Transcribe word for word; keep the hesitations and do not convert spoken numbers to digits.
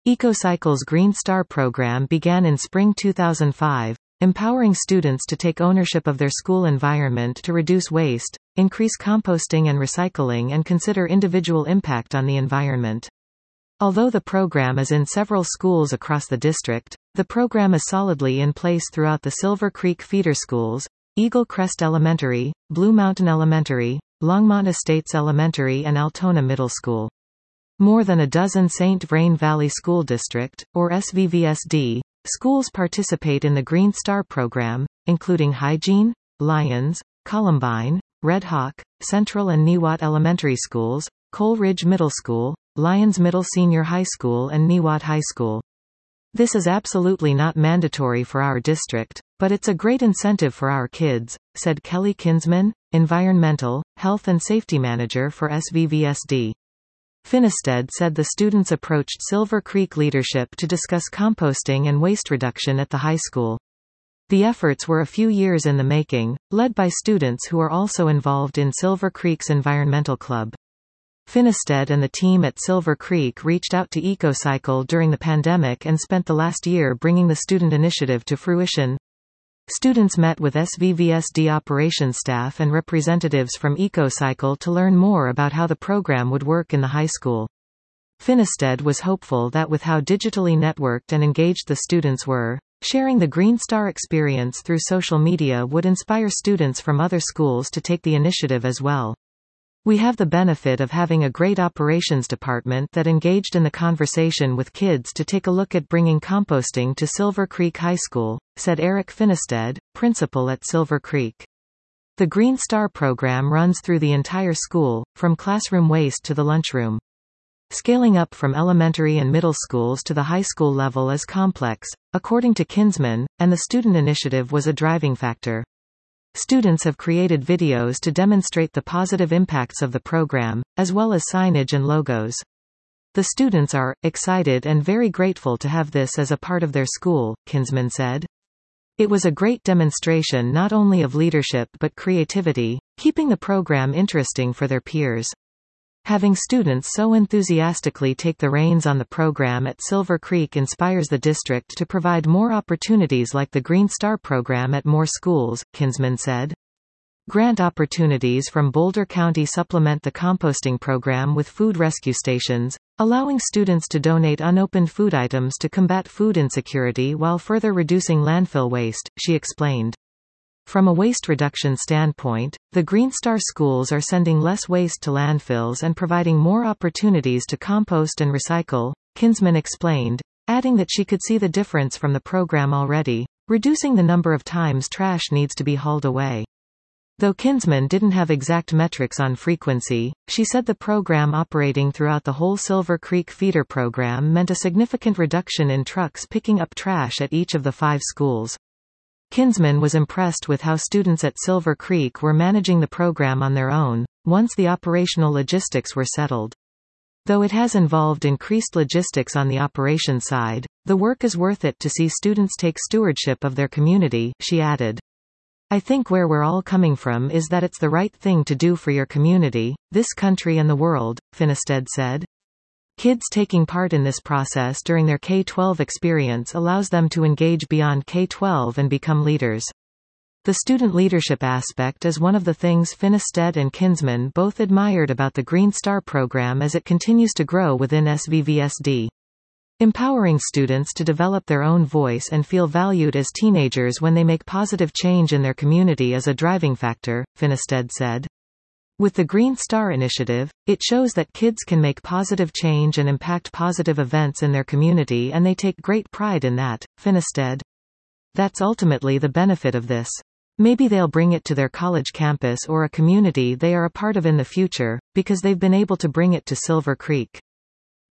EcoCycle's Green Star program began in spring two thousand five, empowering students to take ownership of their school environment to reduce waste, increase composting and recycling, and consider individual impact on the environment. Although the program is in several schools across the district, the program is solidly in place throughout the Silver Creek feeder schools, Eagle Crest Elementary, Blue Mountain Elementary, Longmont Estates Elementary, and Altona Middle School. More than a dozen Saint Vrain Valley School District, or S V V S D, schools participate in the Green Star program, including Hygiene, Lyons, Columbine, Red Hawk, Central and Niwot Elementary Schools, Cole Ridge Middle School, Lyons Middle Senior High School, and Niwot High School. This is absolutely not mandatory for our district, but it's a great incentive for our kids, said Kelly Kinsman, Environmental, Health and Safety Manager for S V V S D. Finnestad said the students approached Silver Creek leadership to discuss composting and waste reduction at the high school. The efforts were a few years in the making, led by students who are also involved in Silver Creek's Environmental Club. Finnestad and the team at Silver Creek reached out to EcoCycle during the pandemic and spent the last year bringing the student initiative to fruition. Students met with S V V S D operations staff and representatives from EcoCycle to learn more about how the program would work in the high school. Finnestad was hopeful that with how digitally networked and engaged the students were, sharing the Green Star experience through social media would inspire students from other schools to take the initiative as well. We have the benefit of having a great operations department that engaged in the conversation with kids to take a look at bringing composting to Silver Creek High School, said Eric Finnestad, principal at Silver Creek. The Green Star program runs through the entire school, from classroom waste to the lunchroom. Scaling up from elementary and middle schools to the high school level is complex, according to Kinsman, and the student initiative was a driving factor. Students have created videos to demonstrate the positive impacts of the program, as well as signage and logos. The students are excited and very grateful to have this as a part of their school, Kinsman said. It was a great demonstration not only of leadership but creativity, keeping the program interesting for their peers. Having students so enthusiastically take the reins on the program at Silver Creek inspires the district to provide more opportunities like the Green Star program at more schools, Kinsman said. Grant opportunities from Boulder County supplement the composting program with food rescue stations, allowing students to donate unopened food items to combat food insecurity while further reducing landfill waste, she explained. From a waste reduction standpoint, the Green Star schools are sending less waste to landfills and providing more opportunities to compost and recycle, Kinsman explained, adding that she could see the difference from the program already, reducing the number of times trash needs to be hauled away. Though Kinsman didn't have exact metrics on frequency, she said the program operating throughout the whole Silver Creek feeder program meant a significant reduction in trucks picking up trash at each of the five schools. Kinsman was impressed with how students at Silver Creek were managing the program on their own, once the operational logistics were settled. Though it has involved increased logistics on the operations side, the work is worth it to see students take stewardship of their community, she added. I think where we're all coming from is that it's the right thing to do for your community, this country and the world, Finnestad said. Kids taking part in this process during their K twelve experience allows them to engage beyond K twelve and become leaders. The student leadership aspect is one of the things Finnestad and Kinsman both admired about the Green Star program as it continues to grow within S V V S D. Empowering students to develop their own voice and feel valued as teenagers when they make positive change in their community is a driving factor, Finnestad said. With the Green Star initiative, it shows that kids can make positive change and impact positive events in their community, and they take great pride in that, Finnestad. That's ultimately the benefit of this. Maybe they'll bring it to their college campus or a community they are a part of in the future, because they've been able to bring it to Silver Creek.